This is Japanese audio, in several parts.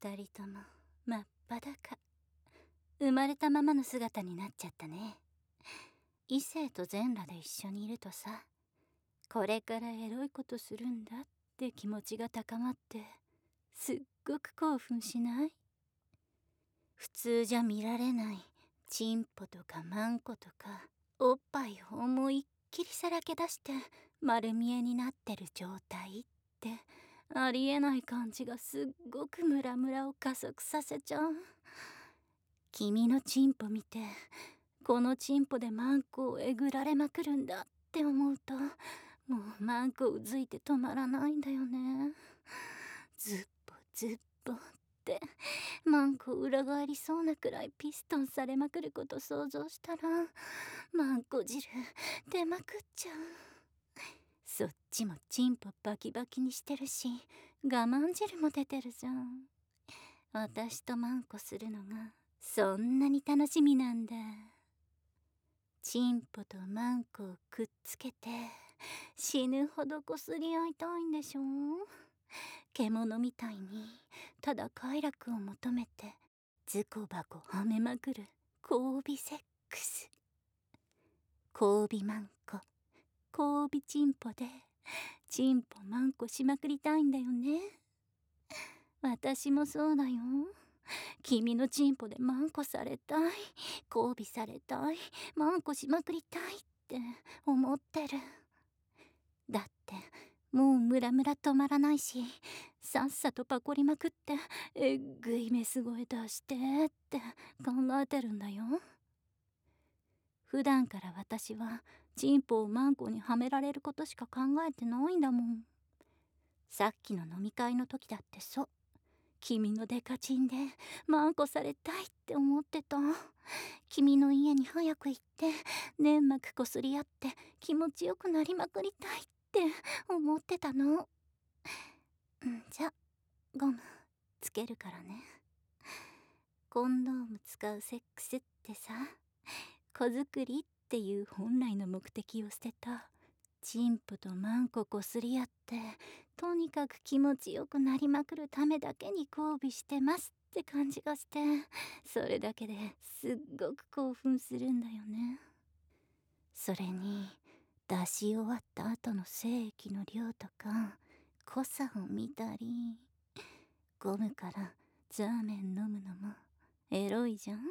二人とも真っ裸。生まれたままの姿になっちゃったね。異性と全裸で一緒にいるとさ、これからエロいことするんだって気持ちが高まって、すっごく興奮しない？普通じゃ見られないチンポとかマンコとかおっぱいを思いっきりさらけ出して丸見えになってる状態ってありえない感じがすっごくムラムラを加速させちゃう。君のチンポ見て、このチンポでマンコをえぐられまくるんだって思うと、もうマンコうずいて止まらないんだよね。ずっぽずっぽってマンコ裏返りそうなくらいピストンされまくること想像したら、マンコ汁出まくっちゃう。そっちもチンポバキバキにしてるし、我慢汁も出てるじゃん。私とマンコするのがそんなに楽しみなんだ。チンポとマンコをくっつけて死ぬほどこすり合いたいんでしょ？獣みたいにただ快楽を求めてズコバコはめまくる交尾セックス。交尾マンコ、交尾チンポでチンポマンコしまくりたいんだよね。私もそうだよ。君のチンポでマンコされたい、交尾されたい、マンコしまくりたいって思ってる。だってもうムラムラ止まらないし、さっさとパコりまくってえっぐいメス声出してって考えてるんだよ。普段から私はチンポをマンコにはめられることしか考えてないんだもん。さっきの飲み会の時だってそう。君のデカチンでマンコされたいって思ってた。君の家に早く行って粘膜こすり合って気持ちよくなりまくりたいって思ってたの。じゃゴムつけるからね。コンドーム使うセックスってさ、子作りっていう本来の目的を捨てたチンポとマンコこすり合ってとにかく気持ちよくなりまくるためだけに交尾してますって感じがして、それだけですっごく興奮するんだよね。それに出し終わった後の精液の量とか濃さを見たり、ゴムからザーメン飲むのもエロいじゃん。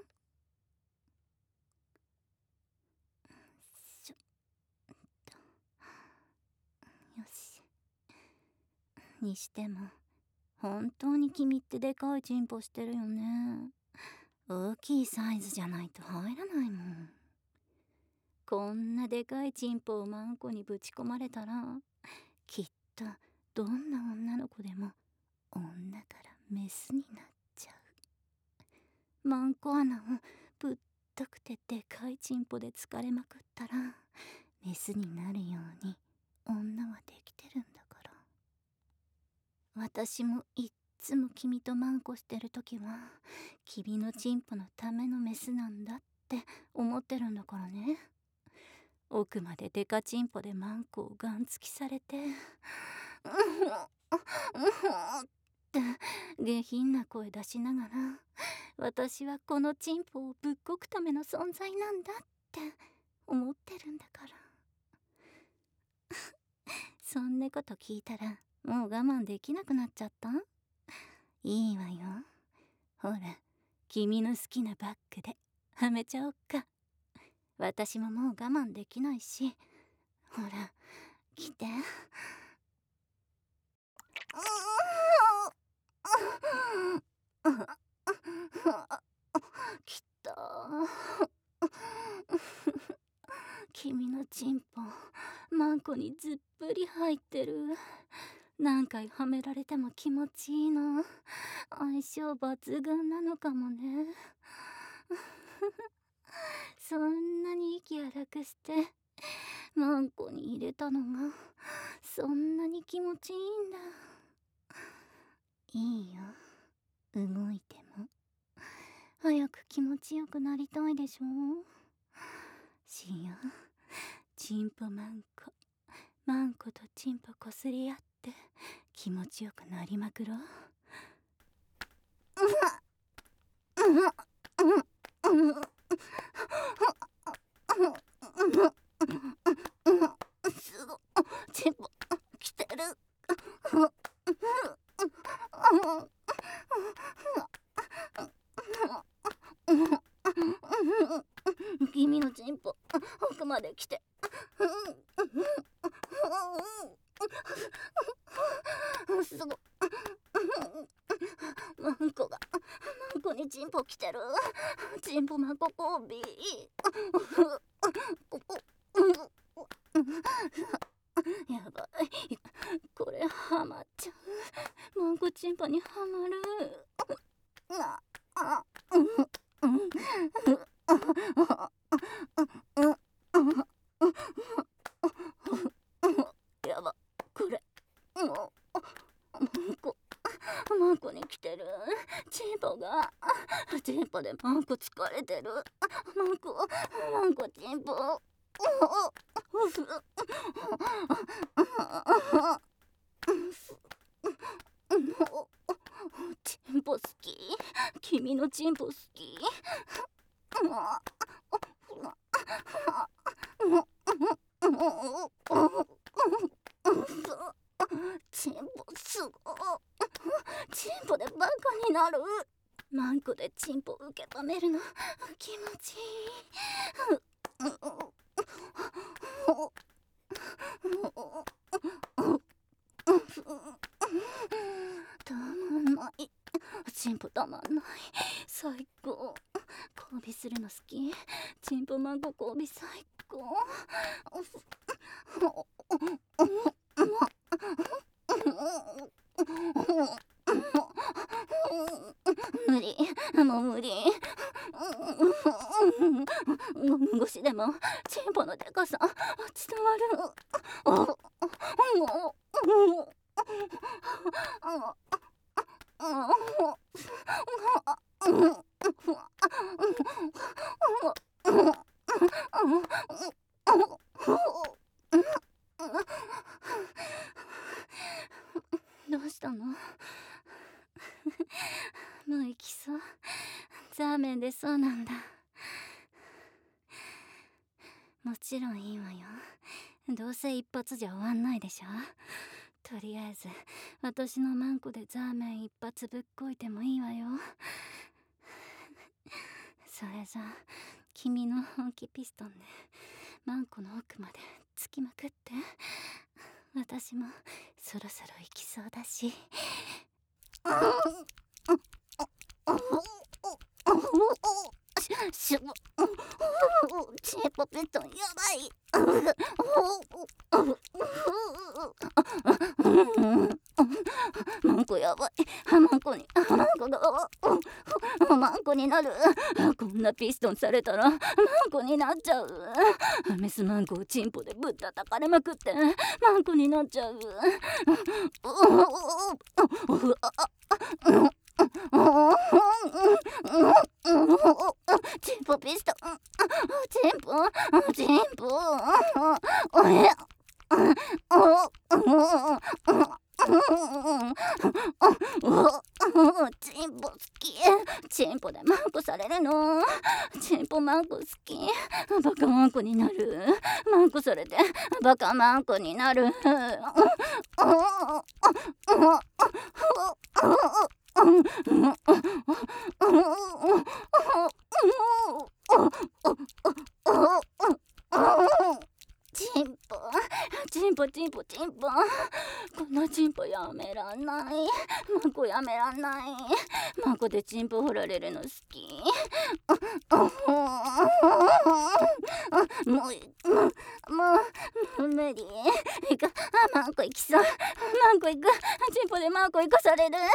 よし。にしても本当に君ってでかいチンポしてるよね。大きいサイズじゃないと入らないもん。こんなでかいチンポをマンコにぶち込まれたら、きっとどんな女の子でも女からメスになっちゃう。マンコ穴をぶっとくてでかいチンポで疲れまくったらメスになるように女はできてるんだから。私もいっつも君とマンコしてる時は君のチンポのためのメスなんだって思ってるんだからね。奥までデカチンポでマンコをガンつきされてって下品な声出しながら、私はこのチンポをぶっこくための存在なんだって思ってるんだから。そんなこと聞いたらもう我慢できなくなっちゃった？いいわよ。ほら、君の好きなバッグではめちゃおっか。私ももう我慢できないし、ほら来て。きた。君のチンポマンコにずっぷり入ってる。何回はめられても気持ちいいの。相性抜群なのかもね。そんなに息荒くしてマンコに入れたのがそんなに気持ちいいんだ。いいよ、動いても。早く気持ちよくなりたいでしょ。しよう。チンポマンコ、マンコとチンポこすり合って気持ちよくなりまくろう。 君のチンポ奥まで来て、すごマンコにチンポ来てる。チンポマンココービー。やばい、これハマっちゃう。マンコチンポにハマる。やば、これマンコに来てる。チンポがチンポでマンコ疲れてる。マンコチンポチンポ好き。君のチンポ好き。チンポすごい。チンポでバカになる。マンコでチンポ受け止めるの気持ちいい。たまんない。チンポたまんない。最高。交尾するの好き。チンポマンコ交尾最高。無理、もう無理。ゴム越しでもチンポのでかさ伝わる。どうしたの？もう行きそう。ザーメンでそうなんだ。もちろんいいわよ。どうせ一発じゃ終わんないでしょ。とりあえず私のマンコでザーメン一発ぶっこいてもいいわよ。それじゃ君の本気ピストンでマンコの奥まで突きまくって。私もそろそろ行きそうだし。チンポピストンやばい。マンコやばい。マンコになる。こんなピストンされたらマンコになっちゃう。メスマンコをチンポでぶったたかれまくってマンコになっちゃう。チンポピストン、チンポチンポ好き。チンポでマンコされるの。チンポマンコ好き。バカマンコになる。マンコされてバカマンコになる。チンポこのチンポやめらんない。マンコやめらんない。マンコでチンポ掘られるの好き。もう無理。行く。マンコ行きそう。マンコ行く。チンポでマンコ行かされる。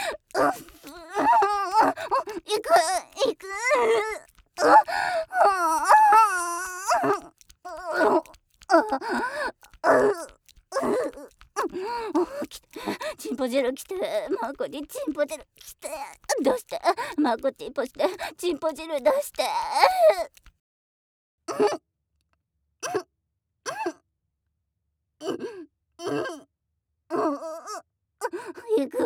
行く。来て、チンポ汁来て、マンコにチンポ汁来て、どうして、マンコチンポしてチンポ汁出して。行く。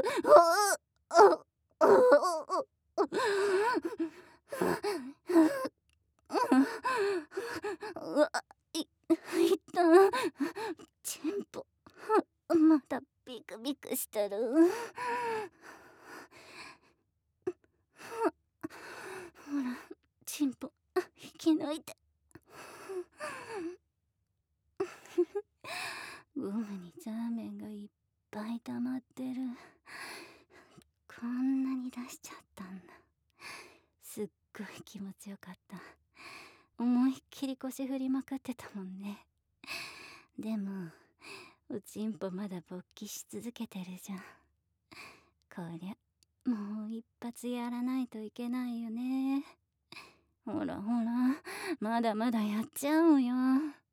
うわ、いった。チンポまだびっクビクしてる。ほら、チンポ引き抜いて。ゴムにザーメンがいっぱい溜まってる。こんなに出しちゃったんだ。すっごい気持ちよかった。思いっきり腰振りまくってたもんね。でもおちんぽまだ勃起し続けてるじゃん。こりゃもう一発やらないといけないよね。ほらほら、まだまだやっちゃうよ。